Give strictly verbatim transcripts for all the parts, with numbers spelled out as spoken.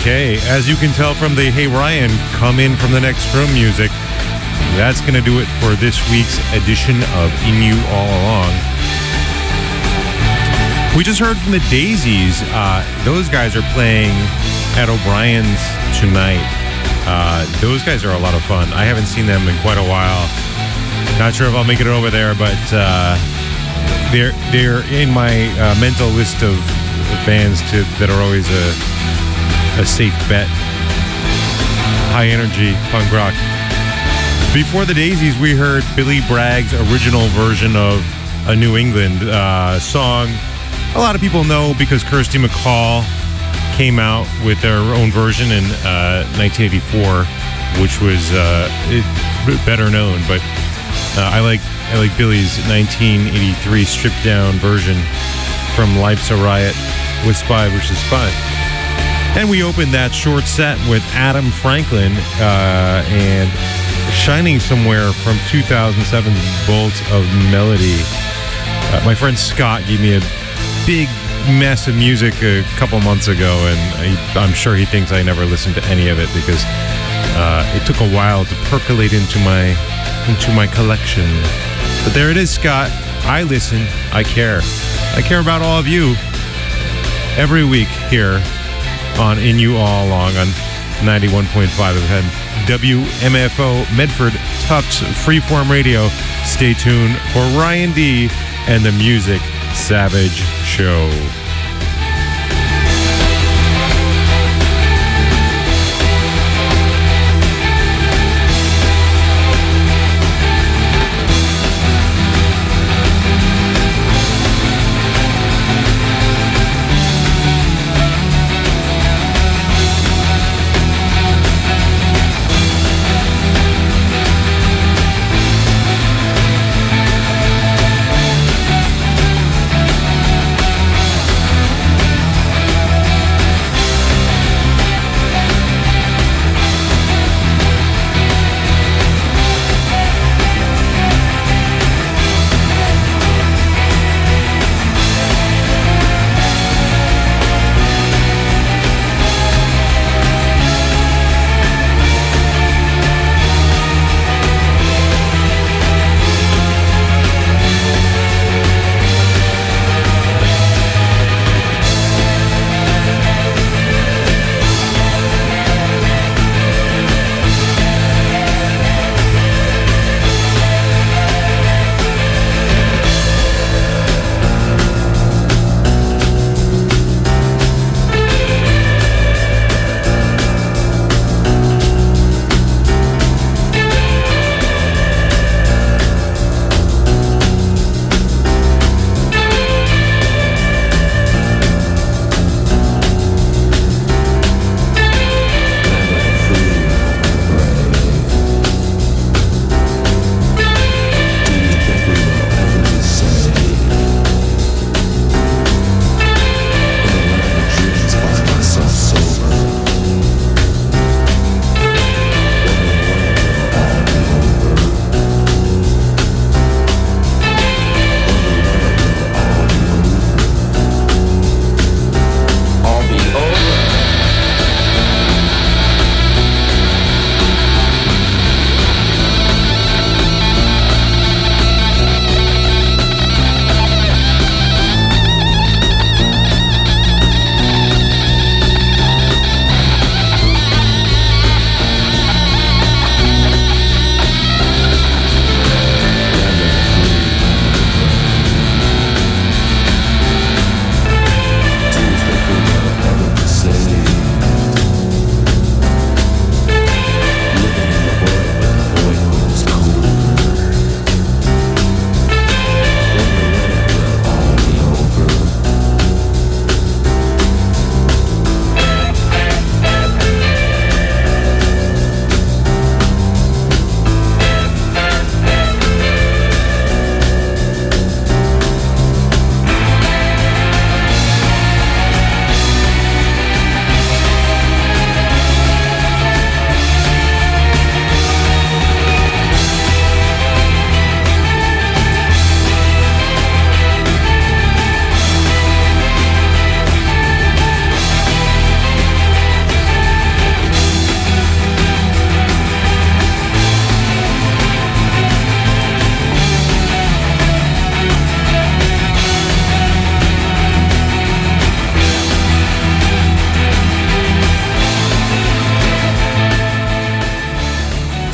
Okay, as you can tell from the Hey Ryan, come in from the next room music, that's going to do it for this week's edition of In You All Along. We just heard from the Daisies. Uh, those guys are playing at O'Brien's tonight. Uh, those guys are a lot of fun. I haven't seen them in quite a while. Not sure if I'll make it over there, but uh, they're they're in my uh, mental list of bands to, that are always a, a safe bet. High energy punk rock. Before the Daisies, we heard Billy Bragg's original version of a New England uh, song. A lot of people know because Kirsty MacColl came out with their own version in uh, nineteen eighty-four, which was uh, it, better known. But uh, I like I like Billy's nineteen eighty-three stripped down version from Life's a Riot with Spy versus Spy. And we opened that short set with Adam Franklin uh, and Shining Somewhere from two thousand seven's Bolt of Melody. Uh, my friend Scott gave me a big mess of music a couple months ago, and I, I'm sure he thinks I never listened to any of it because uh, it took a while to percolate into my into my collection. But there it is, Scott. I listen. I care. I care about all of you every week here on In You All Along on ninety-one point five F M W M F O Medford Tufts Freeform Radio. Stay tuned for Ryan D and the Music Savage Show.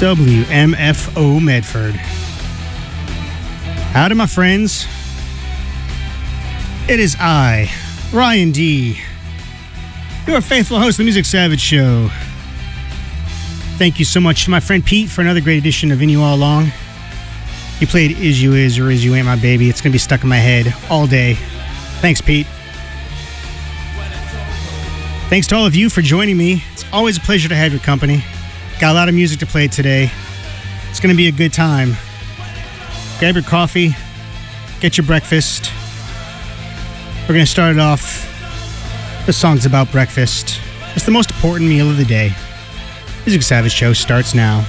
W M F O Medford. Howdy, my friends. It is I, Ryan D., your faithful host of the Music Savage Show. Thank you so much to my friend Pete for another great edition of In You All Along. He played Is You Is or Is You Ain't My Baby. It's going to be stuck in my head all day. Thanks, Pete. Thanks to all of you for joining me. It's always a pleasure to have your company. Got a lot of music to play today. It's going to be a good time. Grab your coffee, get your breakfast. We're going to start it off. The song's about breakfast. It's the most important meal of the day. Music Savage Show starts now.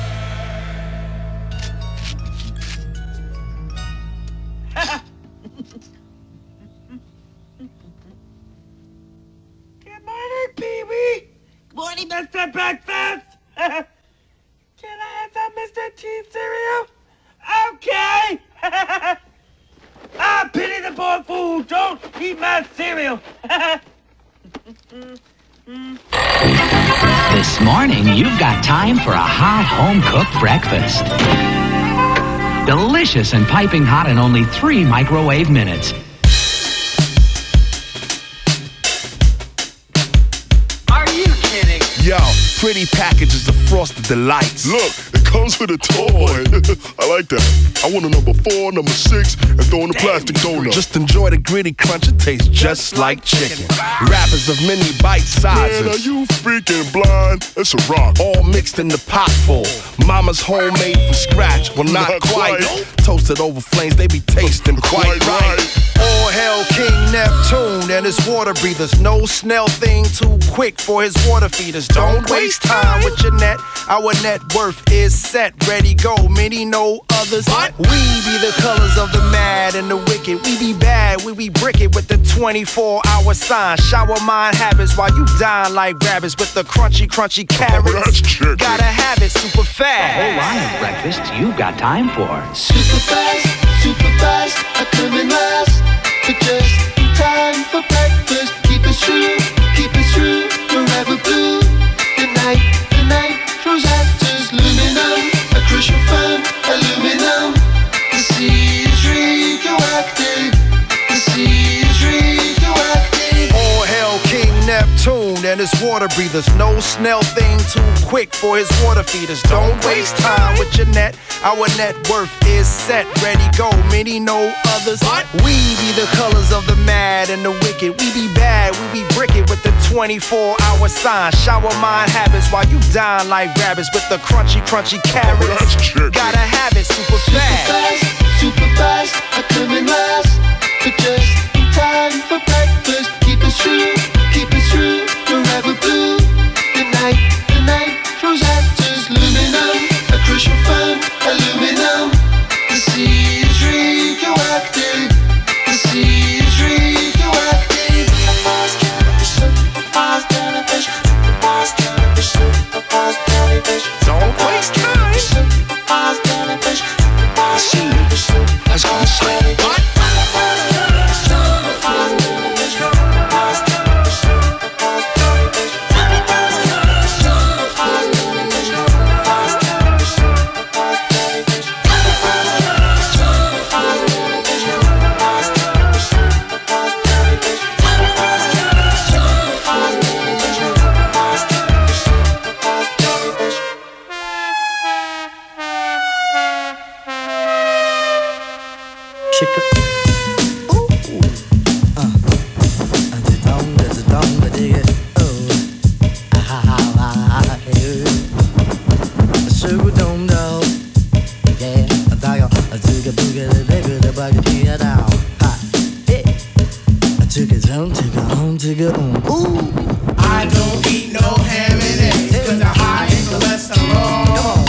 Good morning, Pee-wee. Good morning, Mister Breakfast. Can I have some Mister Cheese cereal? Okay. Ah, pity the poor fool. Don't eat my cereal. This morning, you've got time for a hot home-cooked breakfast. Delicious and piping hot in only three microwave minutes. Are you kidding? Yo, pretty packages of Frosted Delights. Look, it comes with a toy. I like that. I want a number four, number six, and throw in a plastic donut. Just enjoy the gritty crunch, it tastes just like chicken. Wrappers of mini bite sizes. Man, are you freaking blind? It's a rock. All mixed in the pot full. Mama's homemade from scratch. Well, not, Not quite. quite. Toasted over flames, they be tasting quite, Quite right. right. All hail King Neptune and his water breathers. No snail thing too quick for his water feeders. Don't waste time with your net. Our net worth is set, ready, go. Many know others. What? We be the colors of the mad and the wicked. We be bad, we be brick it with the twenty-four hour sign. Shower mind habits while you dine like rabbits with the crunchy, crunchy carrots. that's chicken. Gotta have it super A fast. whole line of breakfasts you've got time for. Super fast, super fast, I come in last, but just in time for breakfast. Keep it true, keep it true, forever blue. The night, the night, Rosetta's aluminum, a crucial fun, aluminum. The sea is radioactive, the sea is radioactive. All hail King Neptune and his water breathers. No snail thing too quick for his water feeders. Don't waste time with your net. Our net worth is set, ready, go. Many know others. We be the colors of the mad and the wicked. We be bad, we be brick it with the twenty-four hour sign. Shower mind habits while you dine like rabbits with the crunchy, crunchy carrots. that's chicken. Gotta have it super Super fast. fast, super fast, I come in last, but just in time for breakfast. Keep it true, keep it true, forever blue. The night, the night, Rosetta's aluminum, a crucial fun, aluminum. The sea is radioactive, the sea is radioactive. Superfast television, superfast television, superfast television, superfast television. Don't waste time. Superfast television, superfast television. Let's go inside. What? I don't eat no ham and eggs, cause they're high in cholesterol.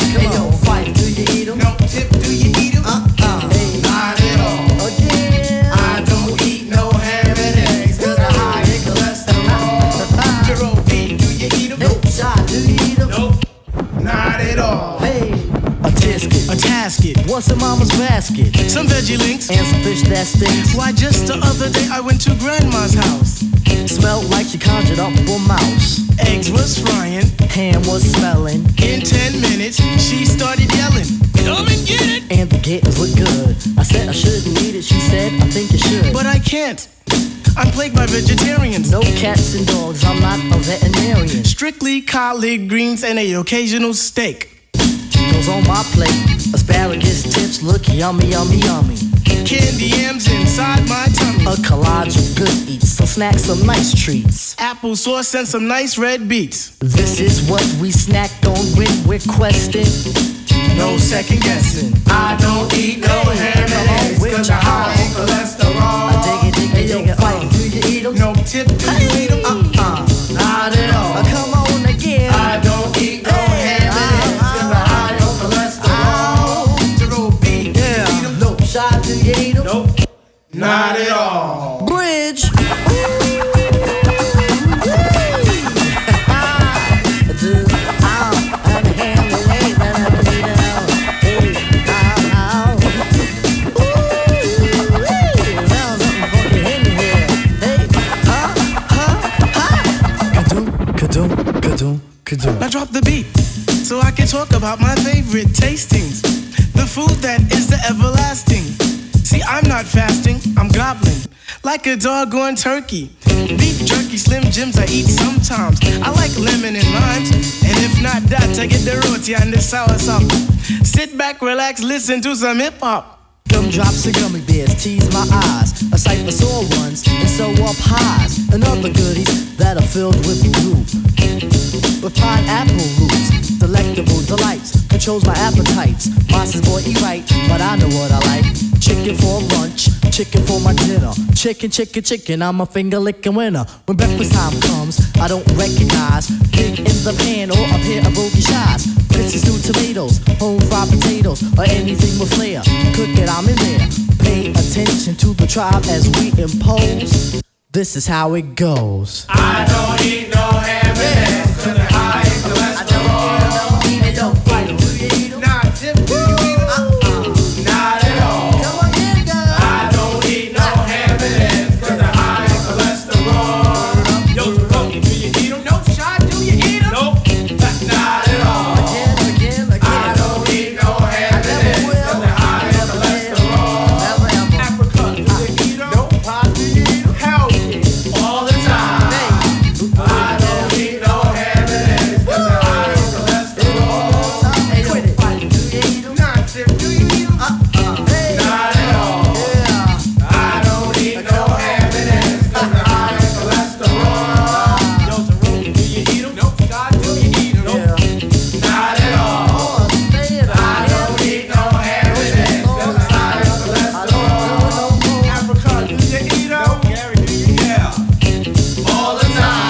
No tip, do you eat 'em? Not at all. I don't eat no ham and eggs, cause they're high in cholesterol. Geraldine, do you eat 'em? Nope. Nope. Not at all. A tisket, a ask it? What's in mama's basket? Some veggie links and some fish that stinks. Why, just the other day I went to grandma's house. Smelled like she conjured up a mouse. Eggs was frying, ham was smelling. In ten minutes, she started yelling, come and get it! And the kittens look good. I said I shouldn't eat it. She said, I think you should. But I can't. I'm plagued by vegetarians. No cats and dogs, I'm not a veterinarian. Strictly collard greens and a occasional steak. Goes on my plate. Asparagus tips look yummy, yummy, yummy. Candy yams inside my tummy. A collage of good eats, some snacks, some nice treats. Applesauce and some nice red beets. This is what we snack on when we're questing. No second guessing. I don't eat no ham and eggs cause I'm high in cholesterol. I dig it, dig it, dig it. Hey, do you eat them? No tip, do you eat them? Uh-uh, not at all. Uh, come on again. I don't eat no ham and eggs cause I'm high in cholesterol. Zero B, yeah. eat them? Nope. Shot, do you eat them? Nope. Not at all. Bridge. Now drop the beat so I can talk about my favorite tastings. The food that is the everlasting. See, I'm not fasting, I'm gobbling like a doggone turkey. Beef jerky, Slim Jims I eat sometimes. I like lemon and limes, and if not that, I get the roti and the sour sauce. Sit back, relax, listen to some hip hop. Gumdrops and gummy bears tease my eyes. A sight for sore ones and so up highs. And other goodies that are filled with goop. With pineapple roots, delectable delights, controls my appetites. Mine says, boy, eat right, but I know what I like. Chicken for lunch, chicken for my dinner. Chicken, chicken, chicken, I'm a finger licking winner. When breakfast time comes, I don't recognize pig in the pan or a pair of bogey shies. Grits and stewed tomatoes, home fried potatoes, or anything with flair. Cook it, I'm in there. Pay attention to the tribe as we impose. This is how it goes. I don't eat no ham and eggs cause I'm high in cholesterol. I don't eat it, don't fight them. Do you eat them? Nah, Tip, do you eat them? Uh-uh, not at all. Come on, here, girl. I don't eat no ham and eggs cause I'm high in cholesterol. Yo, Jerome, do you eat them? No, Shot, do you eat them? Nope, not at all. Again, again, again. I don't eat no ham and eggs cause I'm high in cholesterol. Never, ever. Africa, do you eat them? Nope. Pop, do you eat them? Hell yeah. All the time. I don't eat no ham and eggs cause I'm high in cholesterol. Hey, yo, fight. Do you eat them? Nah, Tip, do you eat them? Uh-uh. Hey. Not at all. Yeah. I don't eat no ham and eggs cause I'm high in cholesterol. Yo, Jerome, do you eat them? Nope. Shot, do you eat them? Yeah. Not at all. Oh, say it. I don't eat no ham and eggs cause I'm high in cholesterol. Africa, do you eat them? Gary, do you eat them? Yeah. All the time.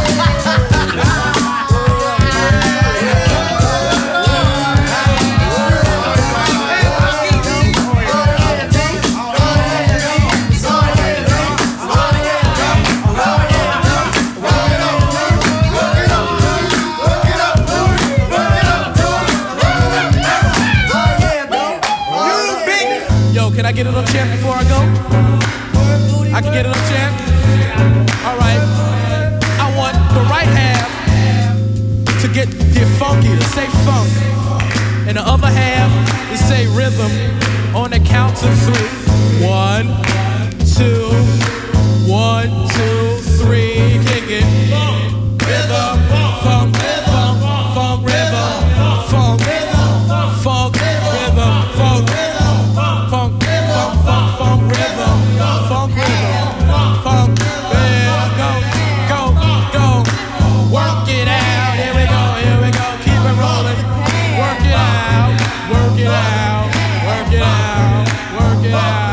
Yo, can I get a little chant before I go? I can get a little chant? Alright. I want the right half to get, get funky, to say funk. And the other half to say rhythm on the count of three. One, two, one, two, three, kick it. Rhythm, funk, funk, funk, rhythm, funk, funk, rhythm, funk, funk, funk, funk, funk, rhythm, funk, rhythm, funk, yeah, go, go, go, work it out, here we go, here we go, keep it rolling, work it out, work it out, work it out, work it out.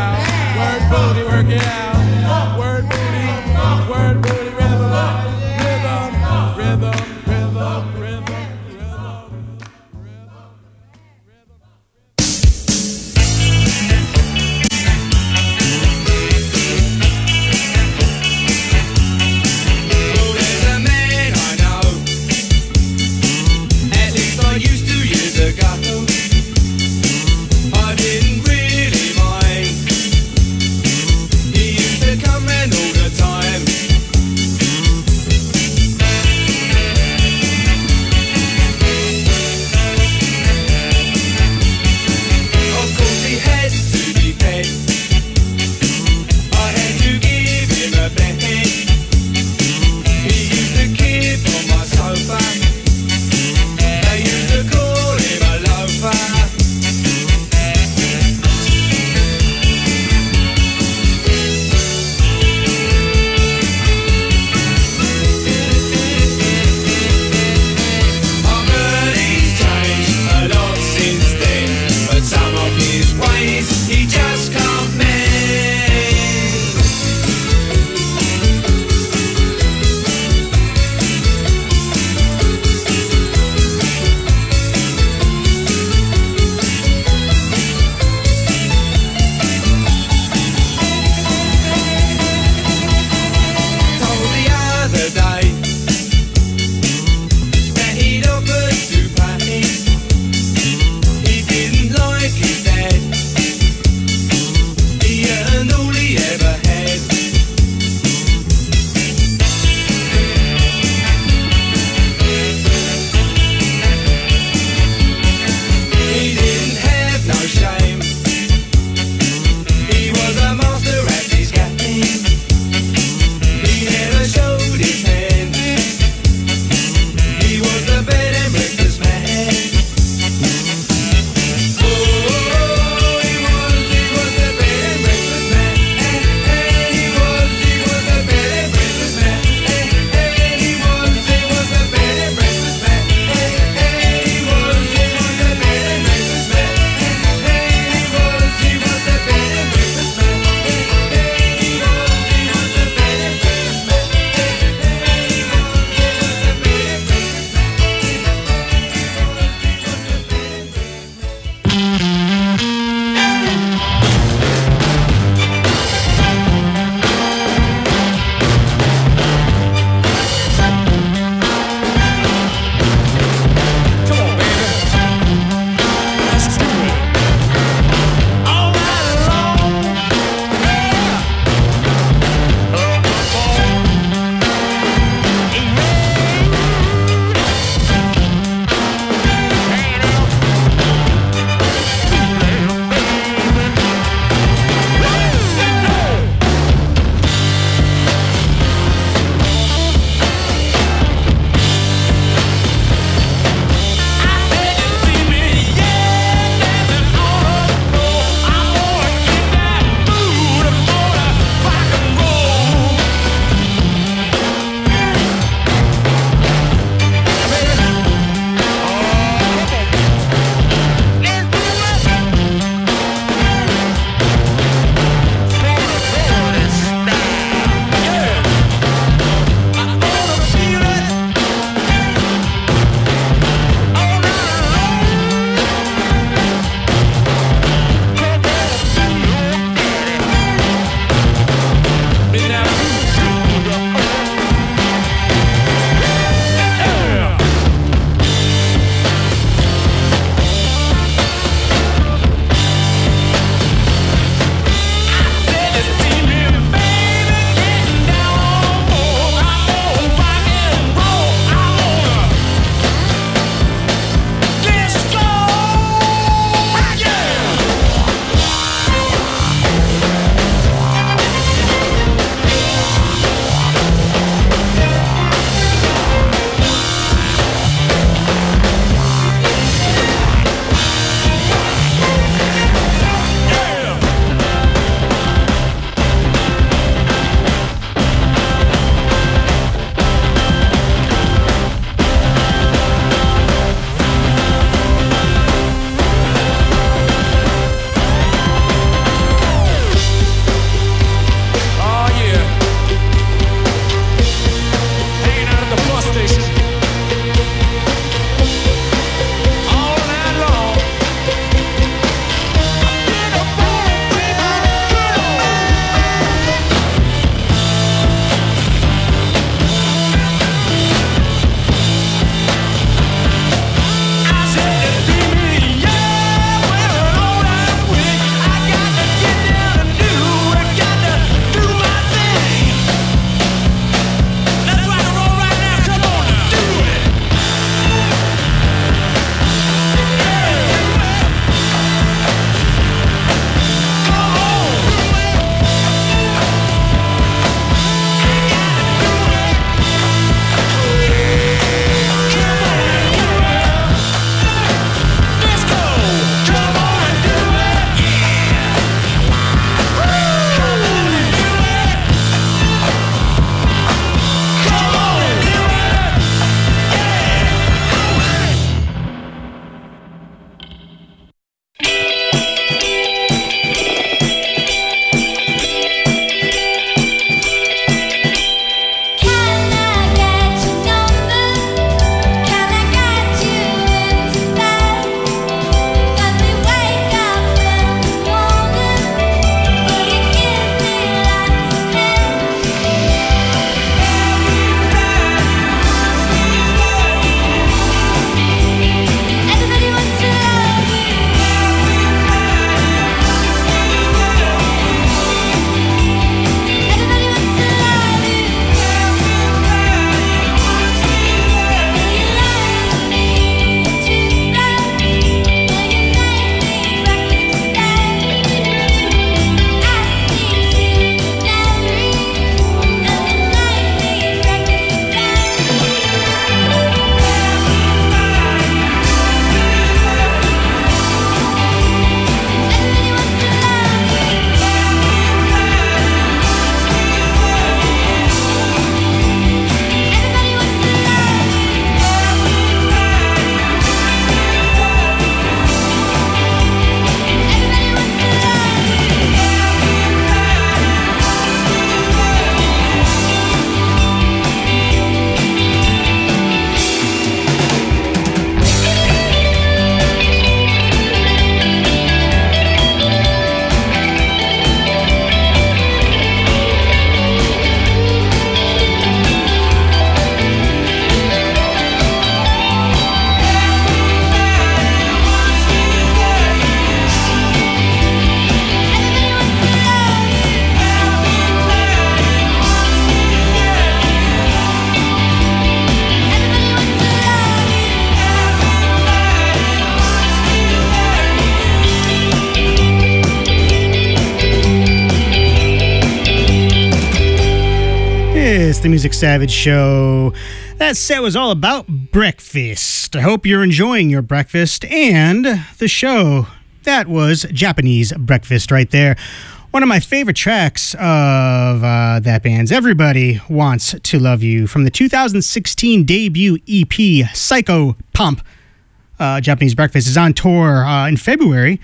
Breakfast, the Music Savage Show. That set was all about breakfast. I hope you're enjoying your breakfast and the show. That was Japanese Breakfast right there. One of my favorite tracks of uh, that band's Everybody Wants to Love You from the two thousand sixteen debut E P, Psycho Pump. Uh, Japanese Breakfast is on tour uh, in February.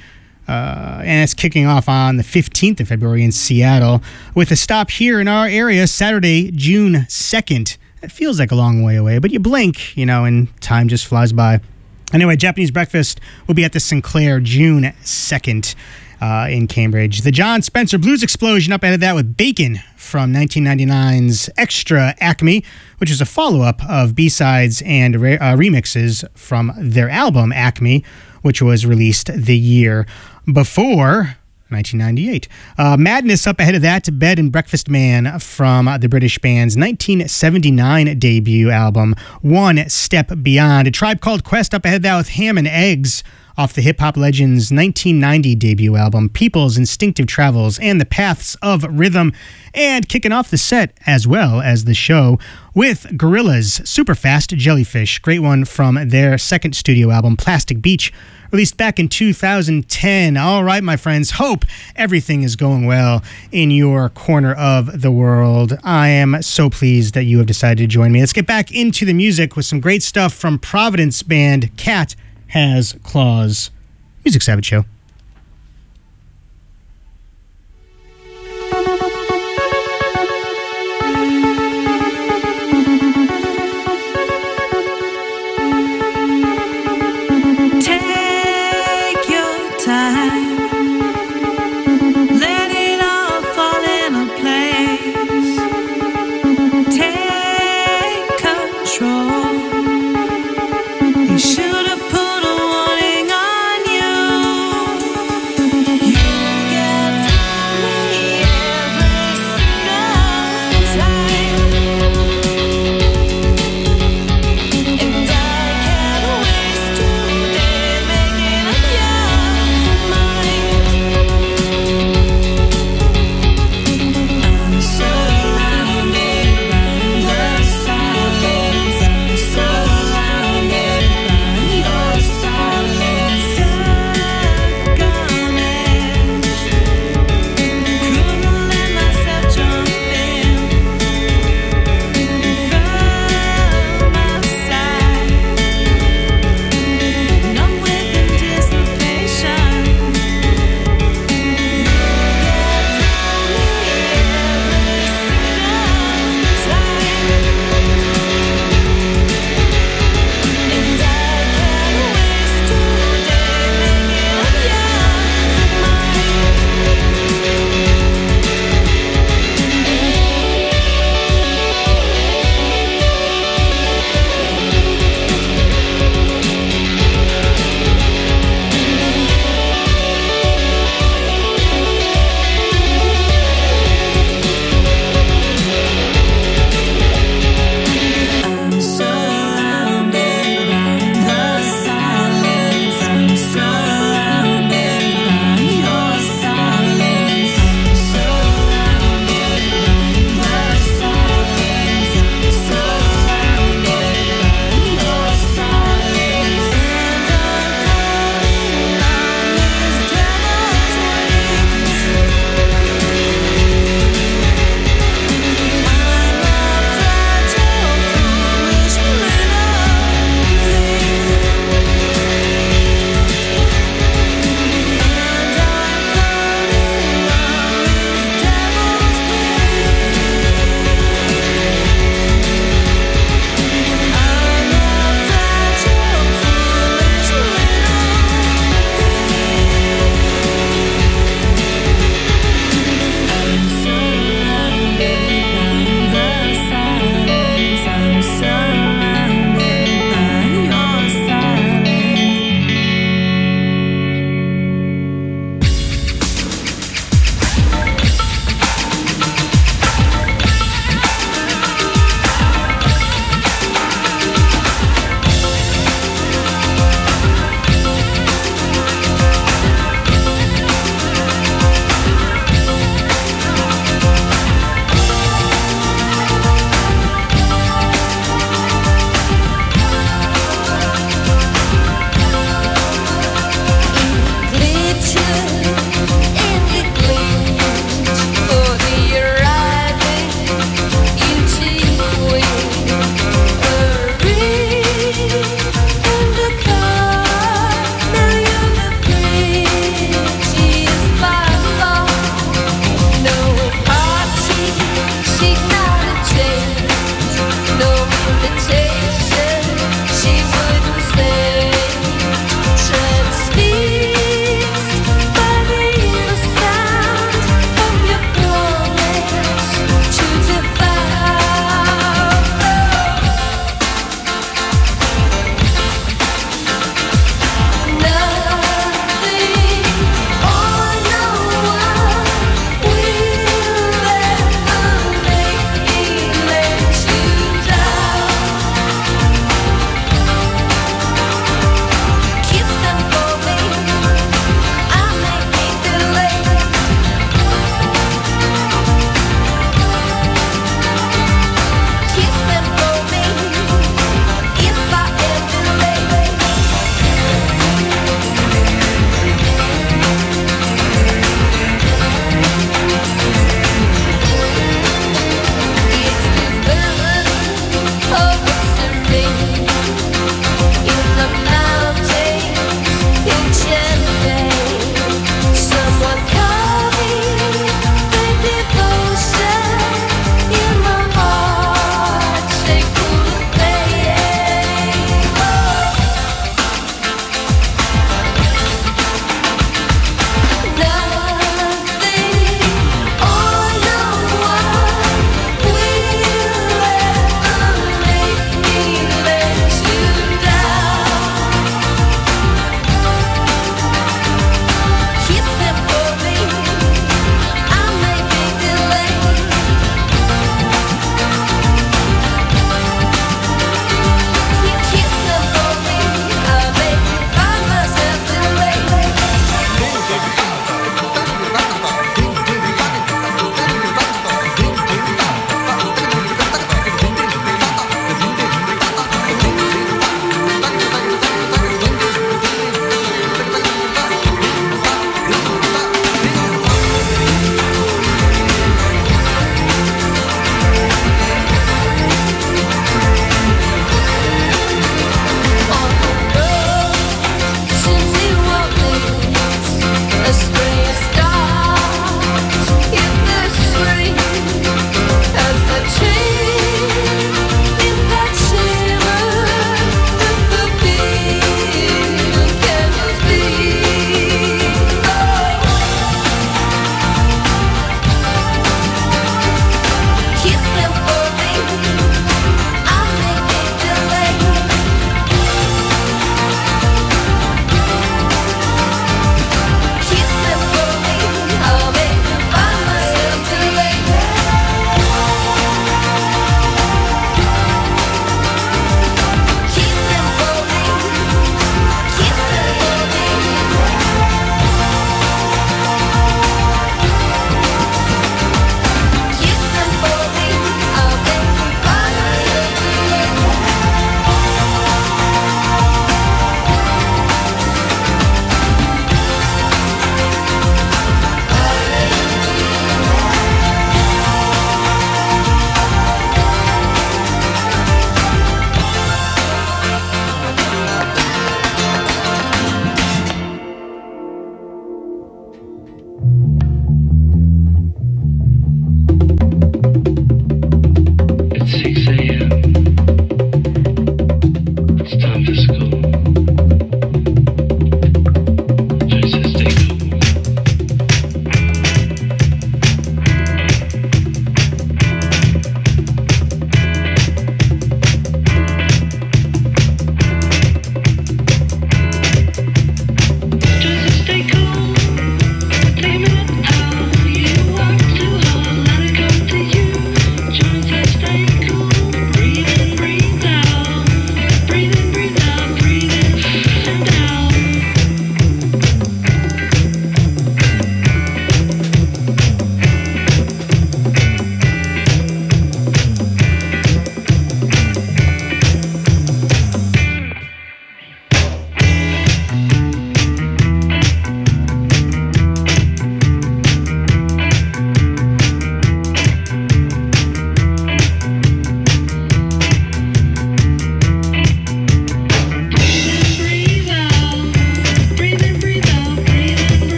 Uh, and it's kicking off on the fifteenth of February in Seattle with a stop here in our area Saturday, June second. It feels like a long way away, but you blink, you know, and time just flies by. Anyway, Japanese Breakfast will be at the Sinclair June second uh, in Cambridge. The John Spencer Blues Explosion up ahead of that with Bacon from nineteen ninety-nine's Extra Acme, which is a follow-up of B-sides and re- uh, remixes from their album Acme, which was released the year before, nineteen ninety-eight. Uh, Madness up ahead of that, Bed and Breakfast Man from the British band's nineteen seventy-nine debut album, One Step Beyond. A Tribe Called Quest up ahead of that with Ham and Eggs off the hip-hop legend's nineteen ninety debut album, People's Instinctive Travels and the Paths of Rhythm. And kicking off the set, as well as the show, with Gorillaz' Superfast Jellyfish, great one from their second studio album, Plastic Beach, released back in two thousand ten. All right, my friends, hope everything is going well in your corner of the world. I am so pleased that you have decided to join me. Let's get back into the music with some great stuff from Providence band Cat Has Claws. Music Savage Show. Should've put a warning on you.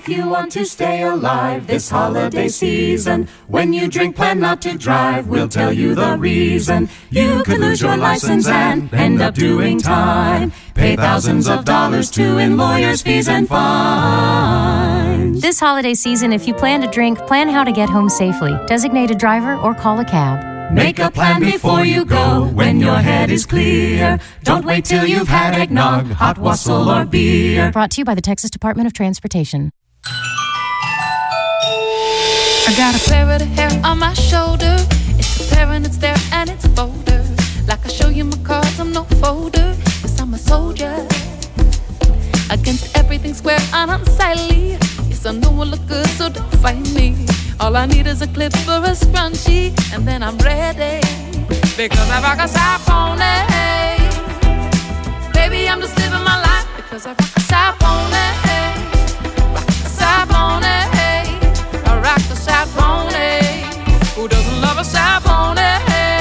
if you want to stay alive this holiday season. When you drink, plan not to drive, we'll tell you the reason. You could lose your license and end up doing time. Pay thousands of dollars to in lawyers' fees and fines. This holiday season, if you plan to drink, plan how to get home safely. Designate a driver or call a cab. Make a plan before you go when your head is clear. Don't wait till you've had eggnog, hot wassail, or beer. Brought to you by the Texas Department of Transportation. I got a pair of the hair on my shoulder. It's a pair and it's there and it's folded. Like I show you my cards, I'm no folder. Yes, I'm a soldier. Against everything square and unsightly. Yes, I know I look good, so don't fight me. All I need is a clip for a scrunchie, and then I'm ready. Because I rock a side pony. Baby, I'm just living my life. Because I rock a side pony. Rock a side pony. I rock the side pony. Who doesn't love a side pony?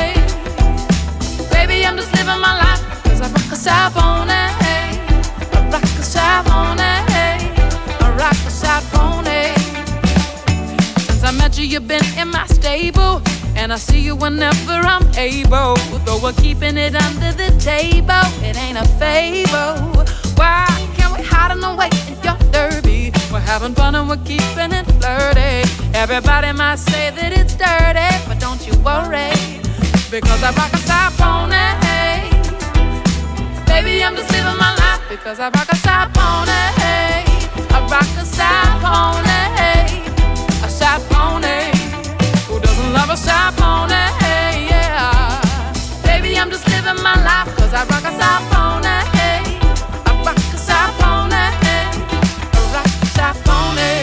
Baby, I'm just living my life. Because I rock a side pony. I rock a side pony. I rock the side pony. Since I met you, you've been in my stable, and I see you whenever I'm able. Though we're keeping it under the table, it ain't a favor. Why can't we hide in the way in your derby? We're having fun and we're keeping it flirty. Everybody might say that it's dirty, but don't you worry, because I rock a side pony. Baby, I'm just living my life because I rock a side pony. I rock a side pony. A side pony. Who doesn't love a side pony? Yeah. Baby, I'm just living my life cause I rock a side pony. I rock a side pony. I rock a side pony.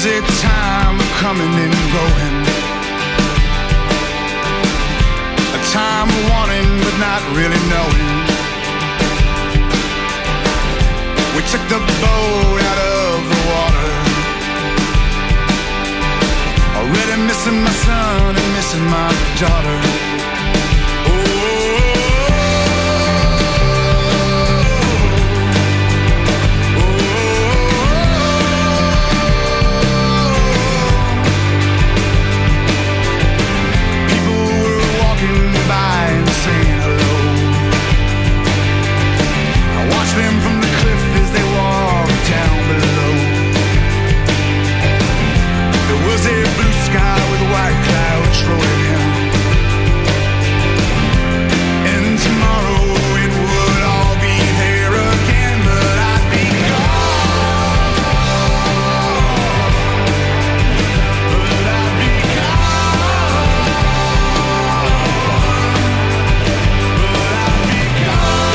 a time of coming and going, a time of wanting but not really knowing. We took the boat out of the water, already missing my son and missing my daughter. Them from the cliff as they walk down below. There was a blue sky with white clouds rolling in, and tomorrow it would all be there again, but I'd be gone. But I'd be gone. But I'd be gone.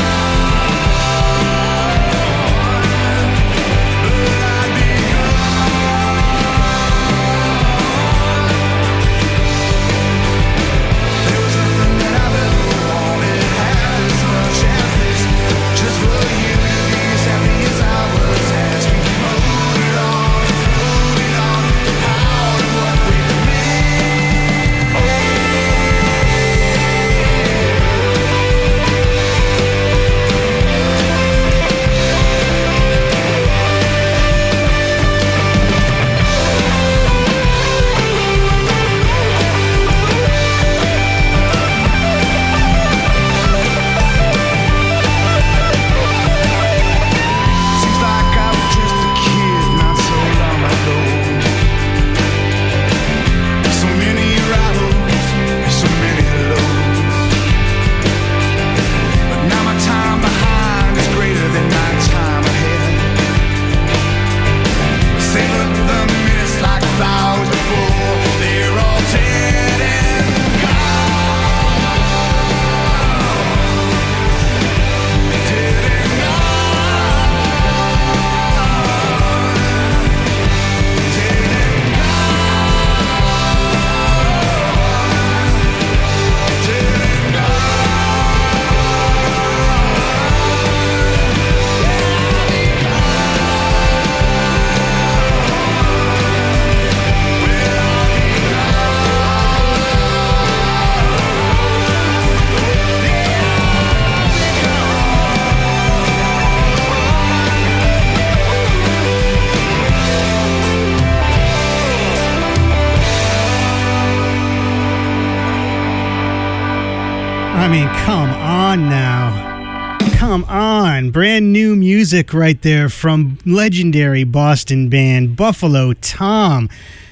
I mean, come on now. Come on. Brand new music right there from legendary Boston band Buffalo Tom.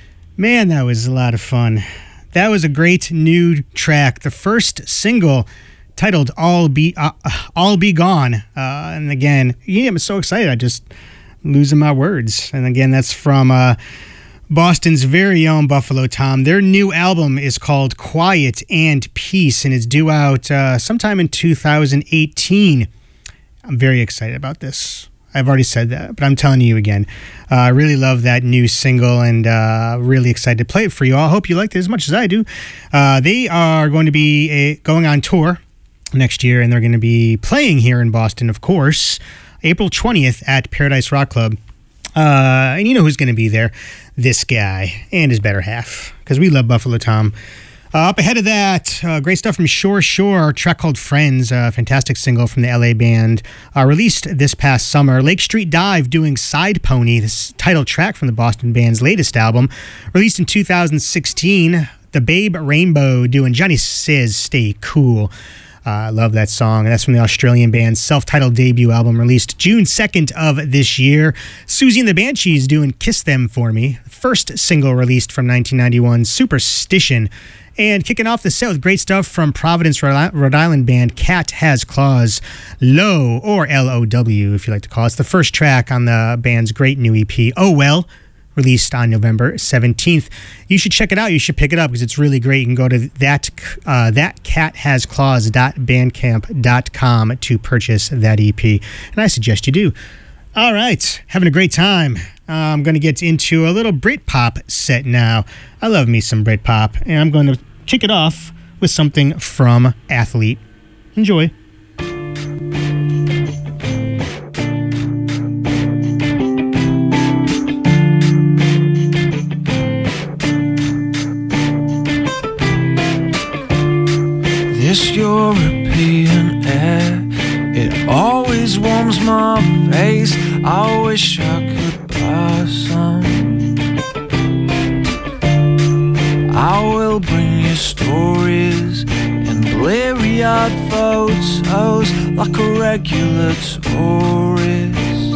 Man, that was a lot of fun. That was a great new track. The first single titled All Be uh, All Be Gone. Uh, and again, yeah, I'm so excited. I just losing my words. And again, that's from uh, Boston's very own Buffalo Tom. Their new album is called Quiet and Peace, and it's due out uh, sometime in two thousand eighteen. I'm very excited about this. I've already said that, but I'm telling you again. Uh, I really love that new single and uh, really excited to play it for you all. I hope you liked it as much as I do. Uh, they are going to be a, going on tour next year, and they're going to be playing here in Boston, of course, April twentieth at Paradise Rock Club. Uh, and you know who's going to be there? This guy and his better half, because we love Buffalo Tom. Uh, up ahead of that, uh, great stuff from Shore Shore, a track called Friends, a fantastic single from the L A band, uh, released this past summer. Lake Street Dive doing Side Pony, this title track from the Boston band's latest album, released in two thousand sixteen. The Babe Rainbow doing Johnny Says Stay Cool. I uh, love that song. That's from the Australian band's self-titled debut album, released June second of this year. Susie and the Banshees doing Kiss Them For Me, first single released from nineteen ninety-one, Superstition. And kicking off the set with great stuff from Providence, Rhode Island band Cat Has Claws, Low, or L O W if you like to call it. It's the first track on the band's great new E P, Oh Well, released on November seventeenth. You should check it out. You should pick it up because it's really great. You can go to that uh, that cat has claws dot bandcamp dot com to purchase that E P, and I suggest you do. All right, having a great time. Uh, I'm going to get into a little Britpop set now. I love me some Britpop, and I'm going to kick it off with something from Athlete. Enjoy. This European air, it always warms my face. I wish I could buy some. I will bring you stories and bleary-eyed photos like a regular tourist.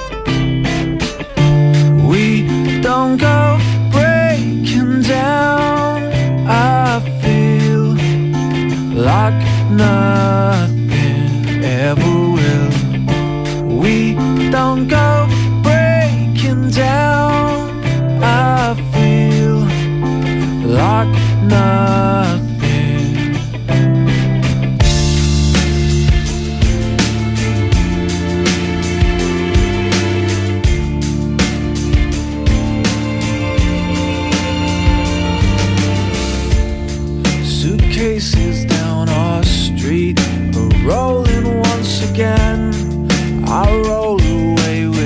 We don't go breaking down. I feel like nothing ever will. We don't go breaking down. I feel like nothing. Suitcases down our street are rolling once again. I roll away with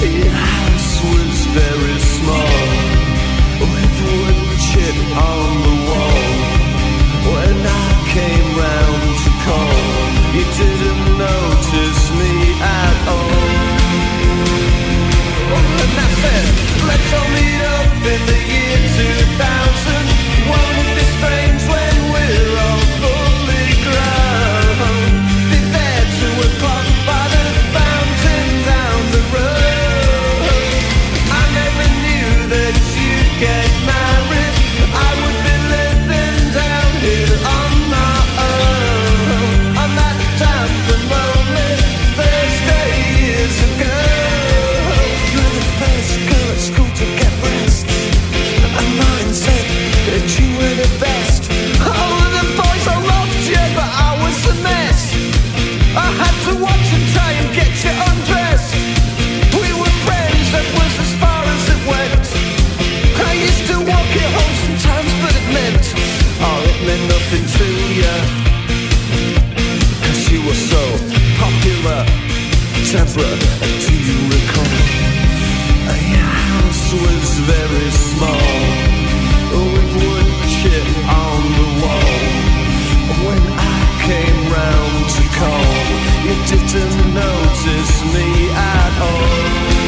Your house was very small, with wood chip on the wall. When I came round to call, you didn't notice me at all. And I said, let's all meet up in the year two thousand. Won't it be strange when we're all fully grown? Be there two o'clock by the fountain down the road. I never knew that you'd get married. I would be living down here on my own. On that damp and lonely Thursday years ago. You were the first girl at school to get breast, and mine said that you were the best. Oh, the boys all loved you, but I was a mess. I had to watch and try and get you undressed. We were friends, that was as far as it went. I used to walk you home sometimes, but it meant, oh, it meant nothing to you, 'cause you were so popular. Deborah, do you recall? Your house was very small, with wood chip on the wall. When I came round to call, you didn't notice me at all.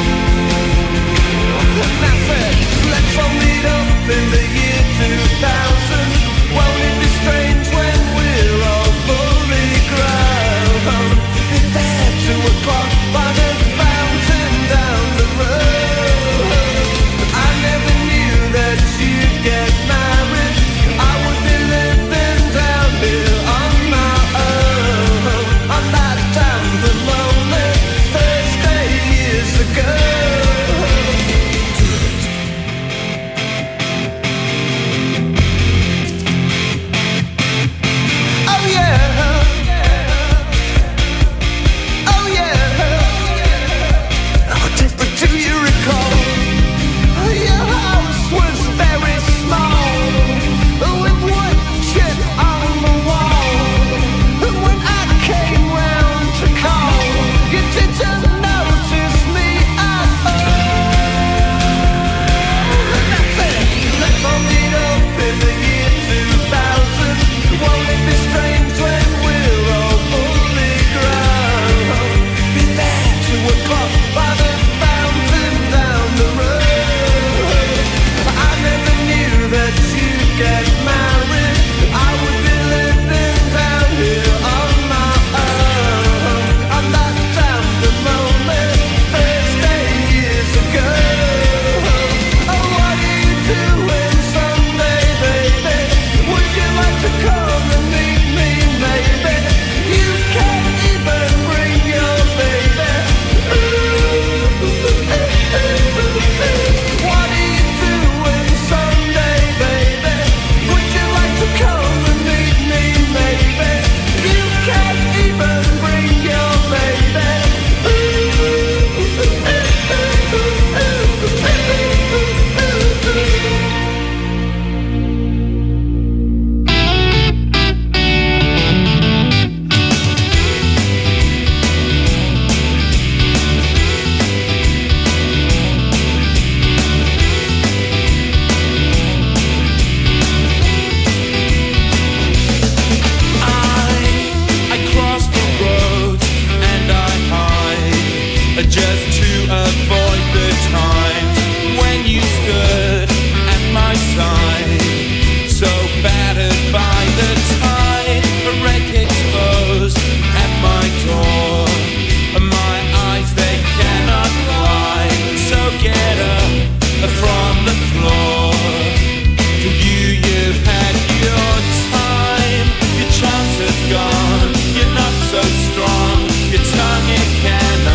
And I said, let's all meet up in the year two thousand. Won't it be strange when we're all fully grown? Be there two o'clock by the fountain down the road. I never knew that you'd get married. I would be living down here on my own. On that damp and lonely Thursday years ago. Oh yeah. Oh yeah. Oh, Deborah, do you recall? Your house was very small, with wood chip on the wall. And when I came round to call, you didn't notice me at all. And I said, let's all meet up in the year two thousand. Won't it be strange when we're all fully grown? Be there two o'clock by the fountain down the road. I never knew that you'd get married. I would be living down here on my own. On that damp and lonely Thursday years ago. Oh, what are you doing Sunday, baby? Would you like to come and meet me, maybe? You can't even bring your baby. What are you doing Sunday, baby? Would you like to come and meet me, maybe? You can't even bring your baby. I cross the road and I hide just to